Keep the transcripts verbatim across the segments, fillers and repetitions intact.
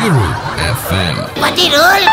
Guru F M. Patirul.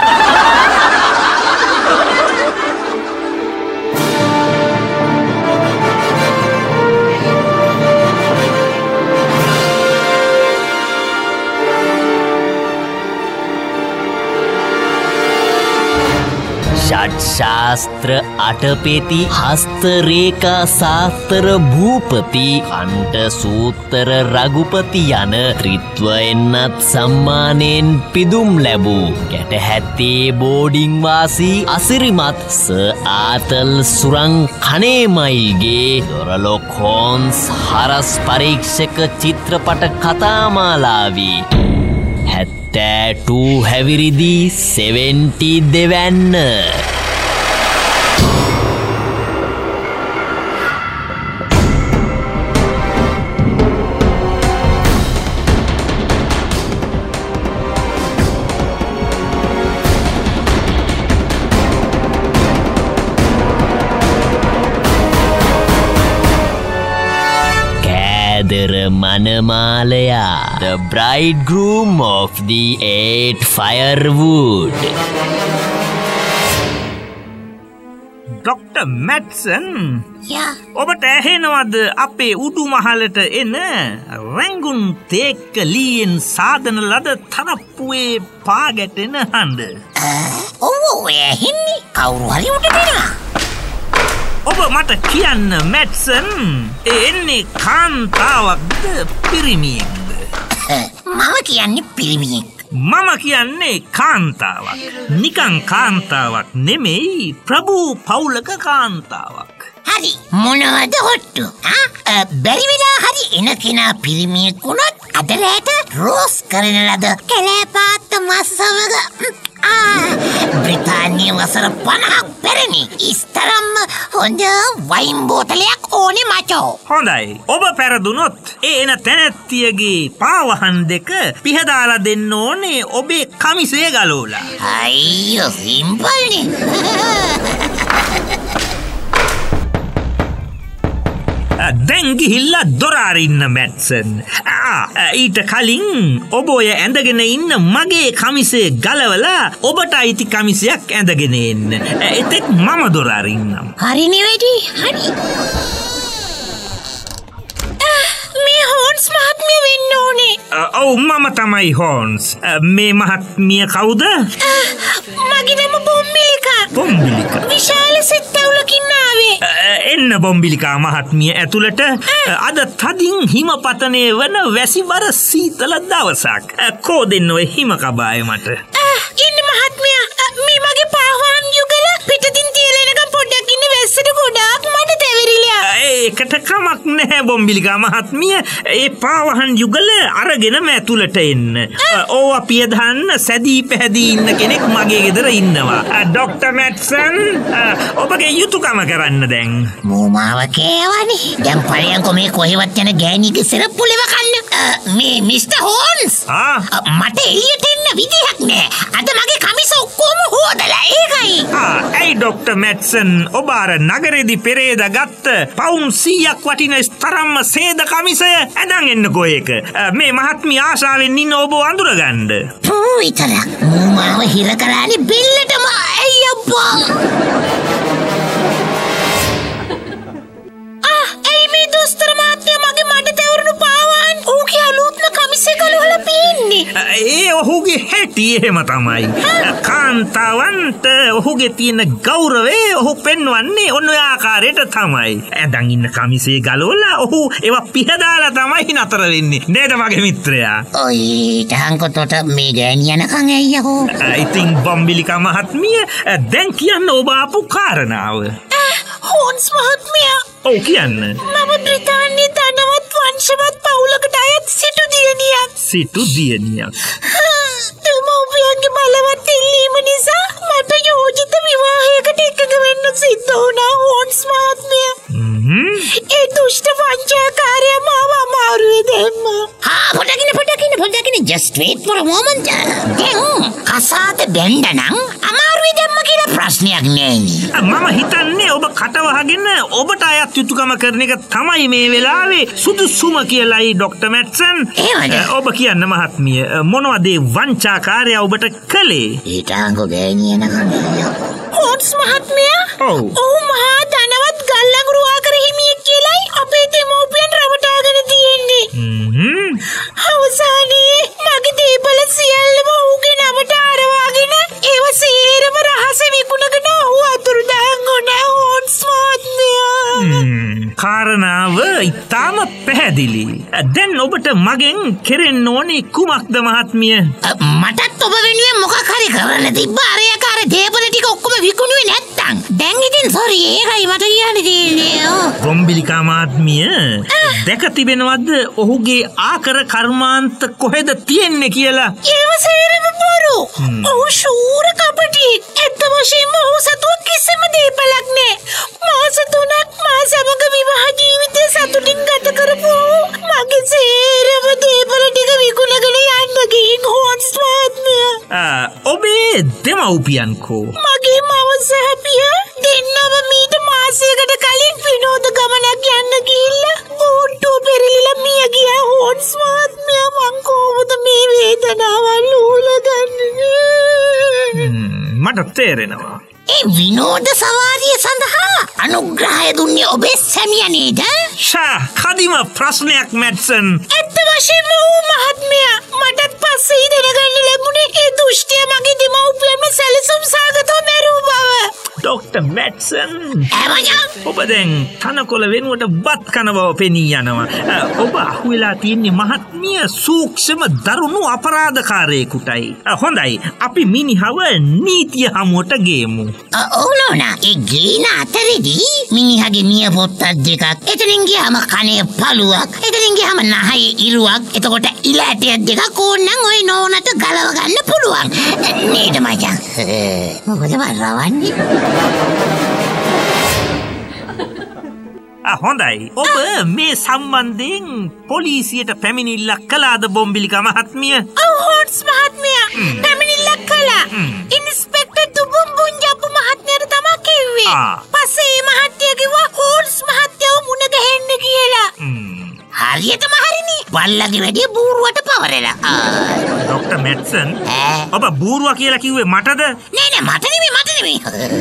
षट्शास्त्र अटपेति हस्तरेखा शास्त्र भूपति कंठ सूत्र रघुपति යන ත්‍රිත්ව එන්නත් සම්මානයෙන් පිදුම් ලැබූ ගැටහැත්තේ බෝඩිං වාසී අසිරිමත් ස ආතල් සුරං කණේමයිල්ගේ දොරලොක් හෝන්ස් හරස් පරීක්ෂක චිත්‍රපට කතාමාලාවී හැත්තෑ හැවිරිදි සෙවන්ටි දෙවැන්න Manamalaya, the bridegroom of the eight firewood. Doctor Madsen. Yeah. ඔබට ඇහෙනවද අපේ උඩු මහලට එන රැඟුන් තේක්ක ලීයෙන් සාදන ලද තරප්පුවේ පාගැටෙන හඬ? ඔව් ඇහෙන්නේ. කවුරු හරි උඩට එනවා. ඔබ මට කියන්න මැට්සන් එන්නේ කාන්තාවක්ද පිරිමියෙක්ද? මම කියන්නේ පිරිමියෙක්. මම කියන්නේ කාන්තාවක්. නිකන් කාන්තාවක් නෙමෙයි ප්‍රභූ පවුලක කාන්තාවක්. හරි මොනවද හොට්ටු? ආ බැරි වෙලා හරි එන කෙනා පිරිමියෙක් වුණොත් අද රැට රෝස් කරන ලද කැලෑපාත් මස් සමග බ්‍රිතාන්‍ය වසර පනහක් පැරණි ඉස්තරම්ම හොඳ වයින් බෝතලයක් ඕනේ මචෝ. හොඳයි. ඔබ පැරදුනොත් ඒ එන තැනැත්තියගේ පාවහන් දෙක පිහදාලා දෙන්න ඕනේ ඔබේ කමිසේ ගලෝලා. අයියෝ සිම්පල්නේ. දැන් ගිහිල්ලා දොර අරින්න මැට්සන්. ඊට කලින් ඔබ ඔය ඇඳගෙන ඉන්න මගේ කමිසේ ගලවලා ඔබට අයිති කමිසයක් ඇඳගෙන එන්න. එතෙක් මම දොර අරින්නම්. හරි නෙවෙයි. හරි. මේ හෝන්ස් මහත්මිය වෙන්න ඕනේ. ඔව් මම තමයි හෝන්ස්. මේ මහත්මිය කවුද? මගේ නම බොම්බිලිකා. බොම්බිලිකා. විශාල සිත්තවුලකින් ආවේ. එන්න බොම්බිලිකා මහත්මිය ඇතුළට. අද තදින් හිමපතනය වන වැසිවර සීතල දවසක්. කෝ දෙන්න ඔය හිම කබාය මට. ඉන්න මහත්මිය මේ මගේ පාහුවන් යුගල පිටතින් තියලා එනකම් පොඩ්ඩක් ඉන්න වැස්සට ගොඩාක් මට තැවිරිලා. ඒකට කමක් නැහැ බොම්බිලිකා මහත්මිය. ඒ පාවහන් යුගල අරගෙනම ඇතුළට එන්න. ඕවා පියදහන්න සැදී පැහැදී ඉන්න කෙනෙක් මගේ ගෙදර ඉන්නවා. ඩොක්ටර් මැට්සන් ඔබගේ යුතුයකම කරන්න දැන්. මූමාව කෑවනේ. දැන් පරියන්කෝ මේ කොහෙවත් යන ගෑණිගේ සරප්පු ලෙව කන්න. මේ මිස්ටර් හෝන්ස්. මට එළියට එන්න විදිහක් නෑ. අද මගේ කමිස ඔක්කොම හොදලා ඒකයි. ඇයි ඩොක්ටර් මැට්සන් ඔබ අර නගරෙදි පෙරේද ගත්ත පවුම් සීයක් වටින ස්තරම්ම සේද කමිසය ඇඳන් එන්නකෝ ඒක. මේ මහත්මිය ආශාවෙන් ඉන්න ඔබ අඳුරගන්න. පූ විතරක්. මූමාව හිර කරානේ බෙල්ලටම. ඇයි අප්පා. ආ ඇයි මේ දොස්තර මාත්‍ය මගේ මඩ තැවරුණු පාවාන් ඌගේ අලුත්ම කමිසේ ගලවලා පීන්නේ. ඒ ඔහුගේ හැටි එහෙම තමයි. කාන්තාවන්ට ඔහුගේ තියෙන ගෞරවය ඔහු පෙන්වන්නේ ඔන්න ඔය ආකාරයට තමයි. ඇඳන් ඉන්න කමිසේ ගලවලා ඔහු ඒවා පිහදාලා තමයි නතර වෙන්නේ. නේද මගේ මිත්‍රයා? ඔය ටහංකොතට මේ ගෑණි යනකම් ඇයියකෝ. ඉතින් බොම්බිලිකා මහත්මිය දැන් කියන්න ඔබ ආපු කාරණාව. හෝන්ස් මහත්මිය. ඔව් කියන්න. මම බ්‍රිතාන්‍ය ධනවත් වංශවත් පවුලකට අයත් සිටු දියණියක්. සිටු දියණියක්. දෙමව්පියන්ගේ බලවත් ඉල්ලීම නිසා මට යෝජිත විවාහයකට එකඟ වෙන්න සිද්ධ වුණා හෝන්ස් මහත්මිය. ඒ දුෂ්ට වංචාකාරයා මාව අමාරුවේ දැම්මා. ආ පොඩකින පොඩකින පොඩකින just wait for a moment. දැන් කසාද බැන්දනම් අමාරුවේ දැම්ම කියලා ප්‍රශ්නයක් නෑනේ. මම හිතන්නේ ඔබ කටවහගෙන ඔබට අයත් යුතුකම කරන එක තමයි මේ වෙලාවේ සුදුසුම කියලායි ඩොක්ටර් මැට්සන්. ඔබ කියන්න මහත්මිය මොනවද ඒ වංචාකාරයා ඔබට කළේ? ඊටාංගෝ ගෑණිය නගන්නේ. හොන්ස් මහත්මයා ඔව්. ඔහු මහා ධනවත් ගල්ලඟුරු ආකර හිමියෙක් කියලායි අපේ දෙමෝපියන් රවටාගෙන තියෙන්නේ. හ්ම්. අවසානයේ මගේ දේපල සියල්ලම ඔහුගේ නමට අරවාගෙන ඒව සේරම රහස විකුණගෙන ඔහු අතුරුදහන් වුණා හොන්ස් මහත්මයා. කාරණාව ඉතාම පැහැදිලි. දැන් ඔබට මගෙන් කෙරෙන්න ඕනේ කුමක්ද මහත්මිය? මටත් ඔබ වෙනුවෙන් මොකක් හරි කරන්න තිබ්බා. අරයාකාර දේපල ටික ඔක්කොම විකුණුවේ නැත්තම්. දැන් ඉතින් සෝරි ඒකයි මට කියන්න තියෙන්නේ. බොම්බිලිකා මහත්මිය දැක තිබෙනවද ඔහුගේ ආකර කර්මාන්ත කොහෙද තියෙන්නේ කියලා? ඒව සේරම බොරු. ඔහු ශූර කපටියෙක්. ඇත්ත වශයෙන්ම ඔහු සතුව කිසිම දේපලක් නෑ. මාස තුනක් මා සමග විවාහ ජීවිතය සතුටින් ගත කරපු මගේ සේරම දේපල ටික විකුණගෙන යන්න ගිහින් හොන්ස් මහත්මයා. ඔබේ දෙමව්පියන් කෝ? මගේ මව සහ පිය දෙන්නම මීට මාසයකට කලින් විනෝද ගමනක් යන්න ගිහිල්ලා ඌට්ටුව පෙරලිලා මිය ගියා හොන්ස් මහත්මයා. මං කොහොමද මේ වේදනාවල් උහුලගන්නේ? මට තේරෙනවා. ඒ විනෝද සවාරිය සඳහා අනුග්‍රහය දුන්නේ ඔබේ සැමියා නේද? ෂා කදිම ප්‍රශ්නයක් මැට්සන්. ඇත්ත වශයෙන්ම ඌ මහත්මයා මටත් පස්සේ දැනගන්න ලැබුණේ ඒ දුෂ්ටය මගේ දෙමව්පියන්ම සැලසුම් සාගතව මැරූ බව. ඩොක්ටර් මැට්සන් ඇමජා ඔබ දැන් තනකොළ වෙනුවට බත් කන බව පෙනී යනවා. ඔබ අහුවෙලා තියෙන්නේ මහත්මිය සූක්ෂම දරුණු අපරාධකාරයෙකුටයි. හොඳයි අපි මිනිහව නීතිය හමුවට ගේමු. ඔව් නෝනා ඒ ගේන අතරේදී මිනිහගේ නිය පොත්තක් දෙකක් එතනින් ගියාම කනේ පළුවක් එතනින් ගියාම නහයේ ඉරුවක් එතකොට ඉල ඇටයක් දෙකක් ඕනනම් ඔය නෝනට ගලව ගන්න පුළුවන් නේද මචං? මොකද වරවන්නේ? හොඳයි ඔබ මේ සම්බන්ධයෙන් පොලිසියට පැමිණිල්ලක් කළාද බොම්බිලිකා මහත්මිය? ඔව් හොන්ස් මහත්මයා පැමිණිල්ලක් කළා. ඉන්ස්පෙක්ටර් දුබුම්බුන්ජප්පු මහත්මයාට තමයි කිව්වේ. පස්සේ මේ මහත්තයා කිව්වා හොන්ස් මහත්තයාව මුණ ගැහෙන්න කියලා. හරියටම හරිනේ. බල්ලගේ වැඩිය බූරුවට පවරලා. ඩොක්ටර් මැට්සන් ඔබ බූරුවා කියලා කිව්වේ මටද? නෑ නෑ මට නෙමෙයි මට නෙමෙයි.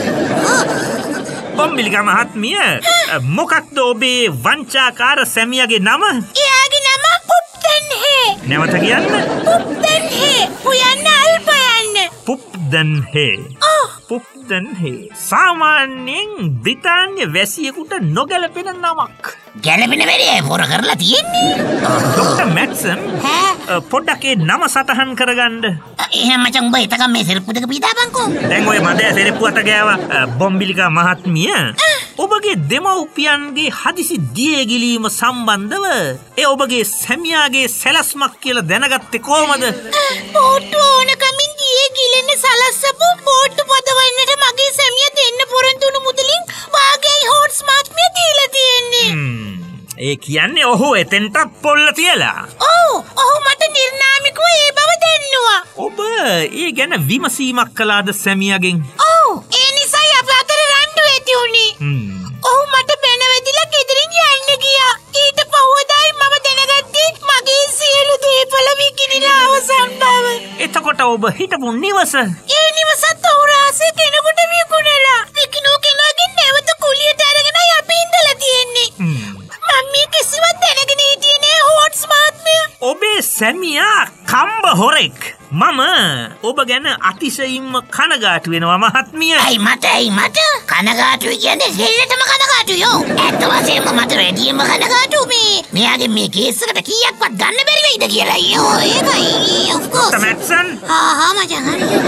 බොම්බිලිකා මහත්මිය මොකක්ද ඔබේ වංචාකාර සැමියාගේ නම? එයාගේ නම පුප්දන්හේ. නැවත කියන්න. පුප්දන්හේ. පුයන්න අල්පයන්න. පුප්දන්හේ. පුප්දන්හේ සාමාන්‍යයෙන් බ්‍රිතාන්‍ය වැසියෙකුට නොගැලපෙන නමක්. ගැලපෙන වැඩේ පොර කරලා තියෙන්නේ. ඩොක්ටර් මැට්සන් පොඩ්ඩක් ඒ නම සටහන් කරගන්න. එහෙනම් මචං උඹ එතකම් මේ සෙරප්පු දෙක පීදාපන්කෝ. දැන් ඔය මඩේ සෙරප්පු අත ගෑවා. බොම්බිලිකා මහත්මිය ඔබගේ දෙමව්පියන්ගේ හදිසි දියගිලීම සම්බන්ධව ඒ ඔබගේ සැමියාගේ සැලැස්මක් කියලා දැනගත්තේ කොහමද? බෝට්ටු ඕනකමින් දියගිලෙන්න සලස්සපු බෝට්ටු පදවන්නට මගේ සැමියා දෙන්න පොරොන්දු වුණු මුදලින් වාගේ හොන්ස් මහත්මිය දීලා තියෙන්නේ. ඒ කියන්නේ ඔහු එතෙන්ට පොල්ල තියලා. ඔව් ඔහු මට නිර්නාමිකව ඒ බව දැන්නුවා. ඔබ ඒ ගැන විමසීමක් කළාද සැමියාගෙන්? ඔව් ඒ නිසායි අප අතර රණ්ඩු ඇති වුණේ. ඔහු මට බැනවැදිලා ගෙදරින් යන්න ගියා. ඊට පහුවදායි මම දැනගත්තේ මගේ සියලු දේපල විකිණිලා අවසන් බව. එතකොට ඔබ හිටපු නිවස? ඒ නිවසත් ඔහු රහසේ කෙනෙකුට විකුණලා. විකිණෝ කෙනාගෙන් නැවත කුලියට අරගෙනයි අපි ඉඳලා තියෙන්නේ. මම මේ කිසිවක් දැනගෙන හිටියේ නෑ හොන්ස් මහත්මයා. ඔබේ සැමියා කම්බ හොරෙක්. මම ඔබ ගැන අතිශයින්ම කනගාටු වෙනවා මහත්මිය. ඇයි මට ඇයි මට කනගාටුයි කියන්නේ දෙන්නටම කනගාටුයෝ. ඇත්ත වශයෙන්ම මට වැඩියෙන්ම කනගාටු මේ මෙයාගේ මේ කේස් එකට කීයක්වත් ගන්න බැරි වෙයිද කියලා. අයියෝ ඒකයි of course. මැට්සන් හා හා මචං හරියට.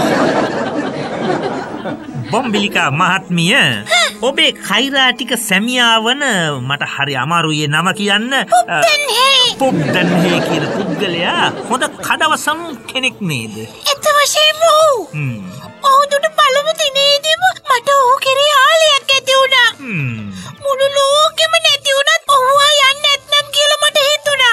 බොම්බිලිකා මහත්මිය ඔබේ කෛරාටික සැමියා වන මට හරි අමාරුයි නම කියන්න. පුප්දන්හේ. පුප්දන්හේ කියන පුද්ගලයා හොඳ කඩවසම් කෙනෙක් නේද? ඇත්ත වශයෙන්ම ඔව්. ඔහු දුටු පළමු දිනේදීම මට ඔහු කෙරේ ආලයක් ඇති වුණා. මුළු ලෝකෙම නැති වුණත් ඔහු ආ යන්නේ නැත්නම් කියලා මට හිතුණා. හරිය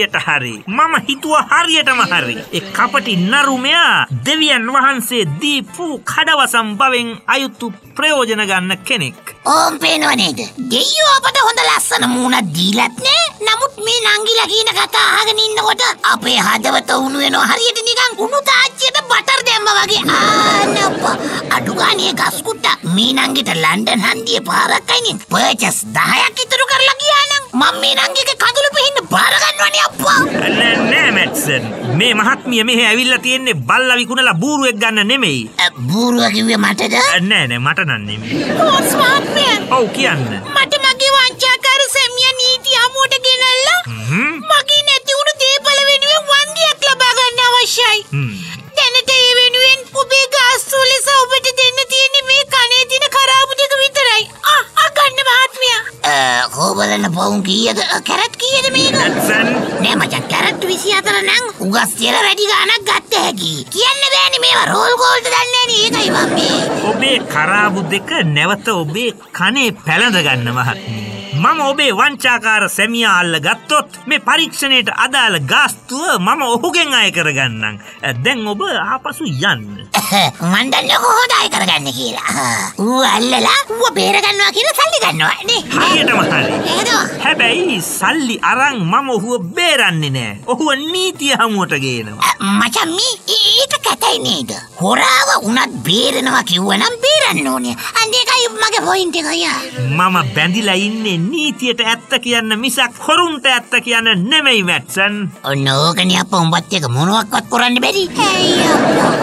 හරියට හරි. මම හිතුවා හරියටම හරි. ඒ කපටි නරුමයා දෙවියන් වහන්සේ දීපු කඩවසම් බවෙන් අයුතු ප්‍රයෝජන ගන්න කෙනෙක්. ඕම් පේනව නේද? දෙයියෝ අපට හොඳ ලස්සන මූණක් දීලත් නෑ. නමුත් මේ නංගිලා කියන කතා අහගෙන ඉන්නකොට අපේ හදවත උණු වෙනවා හරියට නිකන් උණු තාච්චියට බටර් දැම්මා වගේ. ආනප්පා අඩු ගානේ ගස් කුට්ටා මේ නංගිට ලන්ඩන් හන්දියේ පාරක් අයිනේ පර්චස් දහයක් ඉතුරු කරලා ගියා නම් මම මේ නංගිගේ කඳුළු පිහින්න බාර ගන්නවනේ අප්පා. නෑ නෑ මැට්සන්. මේ මහත්මිය මෙහෙ ඇවිල්ලා තියෙන්නේ බල්ලා විකුණලා බූරුවෙක් ගන්න නෙමෙයි. බූරුව කිව්වේ මටද? නෑ නෑ මට නන් නෙමෙයි. හොන්ස් මහත්මයා ඔව් කියන්න. මට මගේ වංචාකාර සැමියා නීති හමුවට ගෙනල්ලා මගේ නැති වුණු දේපල වෙනුවෙන් වන්දියක් ලබා ගන්න අවශ්‍යයි. දැනට ඒ වෙනුවෙන් ඔබේ ගාස්තු ලෙස ඔබට දෙන්න තියෙන්නේ මේ කනේ තියෙන කරාබු ටික විතරයි. ආ ආ ගන්න මහත්මයා. කොබලන පවුන් කීයද? කැරට් කීයද මේක? නෑ මචං කැරට් විසිහතර නම් උගස් තියලා වැඩි ගාණක් ගත්ත හැකි. කියන්න බෑනේ මේවා රෝල් ගෝල්ඩ් දන්නේ නෑනේ ඒකයි මම මේ. ඔබේ කරාබු දෙක නැවත ඔබේ කනේ පැලඳ ගන්න මහත්මිය. මම ඔබේ වංචාකාර සැමියා අල්ල ගත්තොත් මේ පරීක්ෂණයට අදාළ ගාස්තුව මම ඔහුගෙන් අය කරගන්නම්. දැන් ඔබ ආපසු යන්න. මන් දන්නේ කොහොමද අය කරගන්නේ කියලා. ඌ අල්ලලා ඌ බේර ගන්නවා කියලා සල්ලි ගන්නවා නේ. හරියටම හරි. ඒකද? හැබැයි සල්ලි අරන් මම ඔහුව බේරන්නේ නෑ. ඔහුව නීතිය හමුවට ගේනවා. මචං මේ ඒක කැතයි නේද? හොරාව උනත් බේරනවා කිව්වනම් බේරන්න ඕනේ. අන්න ඒකයි මගේ පොයින්ට් එක යා. මම බැඳිලා ඉන්නේ නීතියට ඇත්ත කියන්න මිසක් හොරුන්ට ඇත්ත කියන්න නෙමෙයි මැට්සන්. ඔන්න ඕකනේ අප්පා උඹත් එක මොනවත්වත් කරන්න බැරි. ඇයි අප්පා.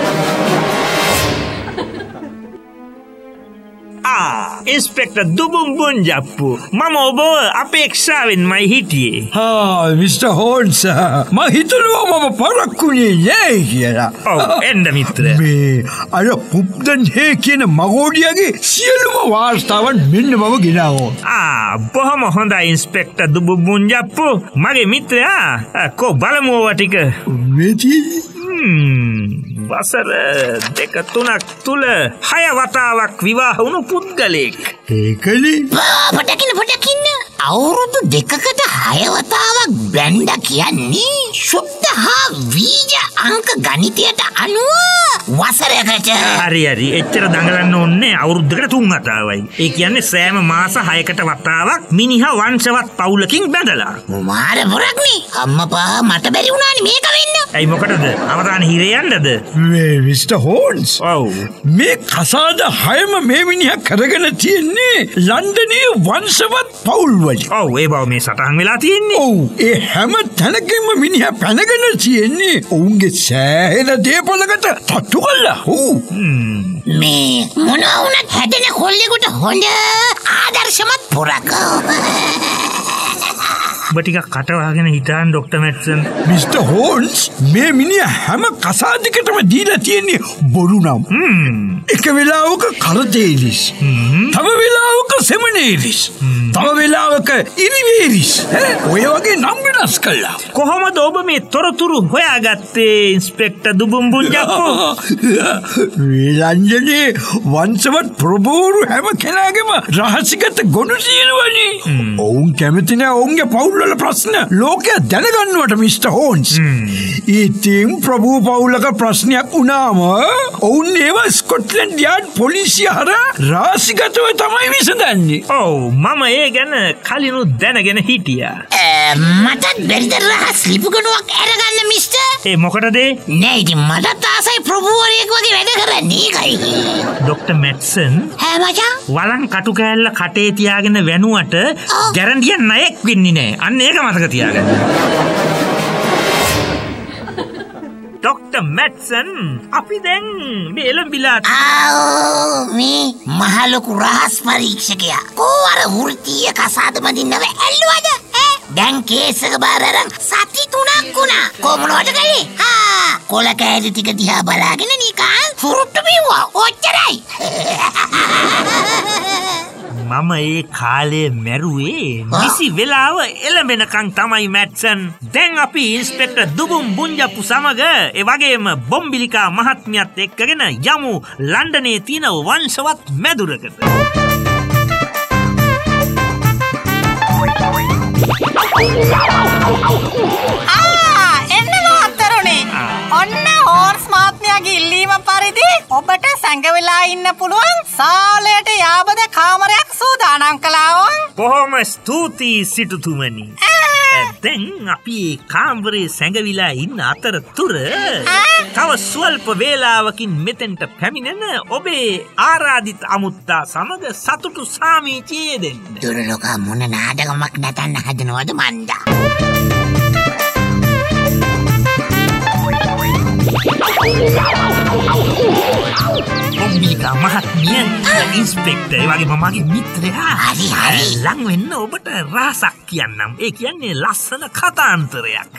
ආ ඉන්ස්පෙක්ටර් දුබුම් බොන්ජප්පු මම ඔබ අපේක්ෂාවෙන්මයි හිටියේ. හා මිස්ටර් හෝන්ස් මම හිතනවා මම පරක්කුනේ නෑ කියලා. ඔව් එන්න මිත්‍ර. මේ අර පුබ්දන් හේ කියන මගෝඩියගේ සියලුම වාර්තාවන් මෙන්න මම ගෙනාවෝ. ආ බොහොම හොඳයි ඉන්ස්පෙක්ටර් දුබුම් බොන්ජප්පු මගේ මිත්‍රයා කො බලමු ඔවා ටික. වෙති වසර දෙක තුනක් තුල හය වතාවක් විවාහ වුණු පුද්ගලෙක්. ඒකනේ. පොඩකින් පොඩකින් අවුරුදු දෙකකට හය වතාවක් බැන්ඩා කියන්නේ සුද්ධ හා වීජ අංක ගණිතයට අනුව වසරකට. හරි හරි එච්චර දඟලන්න ඕනේ අවුරුද්දකට තුන් වතාවයි. ඒ කියන්නේ සෑම මාස හයකට වතාවක් මිනිහා වංශවත් පවුලකින් බැඳලා. මාර බොරක්නේ. අම්මපා මට බැරි වුණානේ මේක වෙන්න. ඇයි මොකටද? අවදාන හිරේ යන්නද? මේ මිස්ටර් හෝන්ස්. ඔව්. මේ කසාද හයම මේ මිනිහා කරගෙන තියෙන්නේ ලන්ඩනයේ වංශවත් පවුල් වලින්. ඔව් ඒ බව මේ සටහන් වෙලා තියෙන්නේ. ඔව් ඒ හැම තැනකින්ම මිනිහා පැනගෙන තියෙන්නේ ඔවුන්ගේ සෑහෙන දේපලකට තට්ටු කළා. ඔව්. මේ මොනවා වුණත් හැදෙන කොල්ලෙකුට හොඳ ආදර්ශමත් පොරක්. ඔබ ටිකක් කට වහගෙන හිටන් ડોක්ටර් මැට්සන්. මිස්ටර් හෝන්ස් මේ මිනිහා හැම කසාදිකටම දීලා තියෙන්නේ බොරු නම්. එක වෙලාවක කරදේලිස්. තව වෙලාවක සෙමනේලිස්. තව වෙලාවක ඉරිවේරිස්. ඔය වගේ නම් වෙනස් කළා. කොහොමද ඔබ මේ තොරතුරු හොයාගත්තේ ඉන්ස්පෙක්ටර් දුබුම් බුන්ජප්පු? ලන්ඩනයේ වංශවත් ප්‍රබෝරු හැම කෙනාගේම රහසිගත ගොනු තියෙනවනේ. ඔවුන් කැමති නෑ ඔවුන්ගේ පවුල් වල ප්‍රශ්න ලෝකයා දැනගන්නවට මිස්ටර් හෝන්ස්. ඉතින් ප්‍රභූ පවුලක ප්‍රශ්නයක් වුණාම ඔවුන් ඒවා ස්කොට්ලන්ඩ් යාඩ් පොලිසිය හරහා රහසිගතව තමයි විසඳන්නේ. ඔව් මම ඒ ගැන කලිනුත් දැනගෙන හිටියා. මටත් බැරිද රහස් ලිපුගණුවක් අරගන්න මිස්ටර්? ඒ මොකටද? නෑ ඉතින් මටත් ආසයි ප්‍රභූවරයෙක් වගේ වැඩ කරන්න ඒකයි. Doctor Matson. ඈ මචං. වලන් කටු කෑල්ල කටේ තියාගෙන වැනුවට ගැරන්ඩිය ණයෙක් වෙන්නේ නෑ. අන්න ඒක මතක තියාගන්න. ડોක්ටර් මැට්සන් අපි දැන් මේ එළඹිලා ආ මේ මහලොකු රහස් පරීක්ෂකයා. කොහොර වෘත්තීය කසාද බඳින්නව ඇල්ලුවද? ඈ දැන් කේස් එක බාර අරන් සති තුනක් වුණා. කොමුණට ගලේ? හා කොල කෑලි ටික දිහා බලාගෙන නිකන් ෆුරුට්ටු බිව්වා. ඔච්චරයි. මම ඒ කාලේ මැරුවේ නිසි වෙලාව එළඹෙනකන් තමයි මැට්සන්. දැන් අපි ඉන්ස්පෙක්ටර් දුබුම් බුන්ජප්පු සමග ඒ වගේම බොම්බිලිකා මහත්මියත් එක්කගෙන යමු ලන්ඩනයේ තියෙන වංශවත් මැදුරකට. එන්න මහත්තරුනේ. ඔන්න හෝර්ස් මහත්මයාගේ ඉල්ලීම පරිදි ඔබට සැඟවිලා ඉන්න පුළුවන් සාලයට යාබද කාමරයක් සූදානම් කළා. බොහොම ස්තුතියි සිටුතුමනි. දැන් අපි කාමරේ සැඟවිලා ඉන්න අතරතුර තව ස්වල්ප වේලාවකින් මෙතෙන්ට පැමිණෙන ඔබේ ආරාධිත අමුත්තා සමග සතුටු සාමීචියේ දෙන්න. දුරලෝකා මොන නාටකමක් නටන්න හදනවද මන්දා? බොම්බිලිකා මහත්මිය ඉන්ස්පෙක්ටර් වගේ මමගේ මිත්‍රයා. හරි හරි. ලං වෙන්න ඔබට රහසක් කියන්නම්. ඒ කියන්නේ ලස්සන කතාන්තරයක්.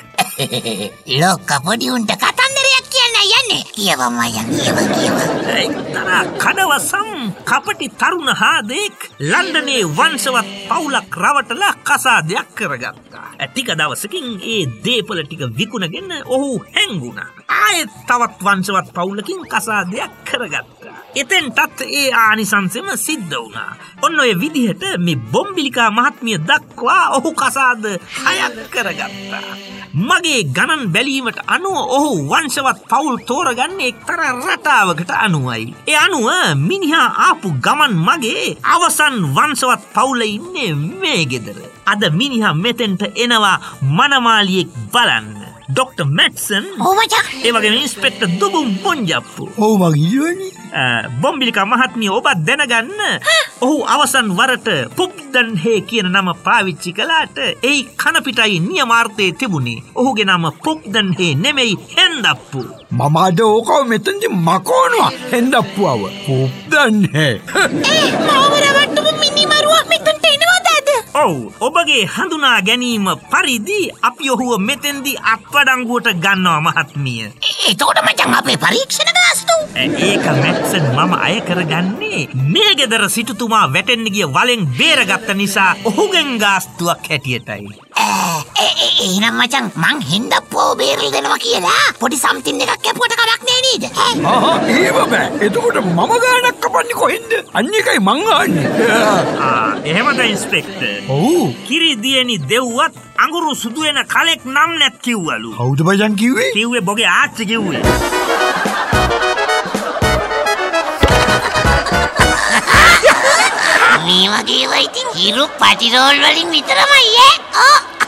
ලෝක පොඩි උන්ට කතන්දරයක් කියන්න යන්නේ. කියවම යන් කියව කියව. එක්තරා කඩවසම් කපටි තරුණ හාදෙක් ලන්ඩනේ වංශවත් පවුලක් රවටලා කසාදයක් කරගත්තා. ටික දවසකින් ඒ දේපල ටික විකුණගෙන ඔහු හැංගුණා. ආයෙත් තවත් වංශවත් පවුලකින් කසාදයක් කරගත්තා. එතෙන්ටත් ඒ ආනිසංසෙම සිද්ධ වුණා. ඔන්න ඔය විදිහට මේ බොම්බිලිකා මහත්මිය දක්වා ඔහු කසාද හයක් කරගත්තා. මගේ ගණන් බැලීමට අනුව ඔහු වංශවත් පවුල් තෝරගන්නේ එක්තරා රටාවකට අනුවයි. ඒ අනුව මිනිහා ආපු ගමන් මගේ අවසන් වංශවත් පවුල ඉන්නේ මේ ගෙදර. අද මිනිහා මෙතෙන්ට එනවා මනමාලියෙක් බලන්න. Doctor Matson. ඔව් මචං. ඒ වගේම ඉන්ස්පෙක්ටර් දුබුම් පොන්ජප්පු. ඔව් මගේ ඉන්නේ. බොම්බිලිකා මහත්මිය ඔබත් දැනගන්න. ඔහු අවසන් වරට පුබ්දන් හේ කියන නම පාවිච්චි කළාට එයි කන පිටයි නියමාර්ථයේ තිබුණේ. ඔහුගේ නම පුබ්දන් හේ නෙමෙයි හෙන්දප්පු. මම අද ඕකව මෙතනදි මකෝනවා හෙන්දප්පුවව. පුබ්දන් හේ. ඒ මාව රවට්ටපු මිනිමරුවා මෙතනට එනවද අද? ඔව් ඔබගේ හඳුනා ගැනීම පරිදි අපි ඔහුව මෙතෙන්දී අත්වඩංගුවට ගන්නවා මහත්මිය. එතකොට මචං අපේ පරීක්ෂණ ගාස්තු. ඒක මැට්සන් මම අය කරගන්නේ මේ ගෙදර සිටුතුමා වැටෙන්න ගිය වලෙන් බේරගත්ත නිසා ඔහුගෙන් ගාස්තුවක් හැටියටයි. එහෙනම් මචං මං හින්දප්පුව බේරලා දෙනවා කියලා පොඩි සම්තින් එකක් කැපුවට කමක් නෑ නේද? ආහා ඒව බෑ. එතකොට මම ගානක් කපන්නේ කොහෙන්ද? අන්න එකයි මං අහන්නේ. ආ එහෙමද ඉන්ස්පෙක්ටර්? ඔව්. කිරි දියණි දෙව්වත් අඟුරු සුදු වෙන කලෙක් නම් නැත් කිව්වලු. කවුද බයන් කිව්වේ? කිව්වේ බොගේ ආච්චි කිව්වේ. මේ වගේ වයිතින් හිරු පටිරෝල් වලින් විතරමයි ඈ.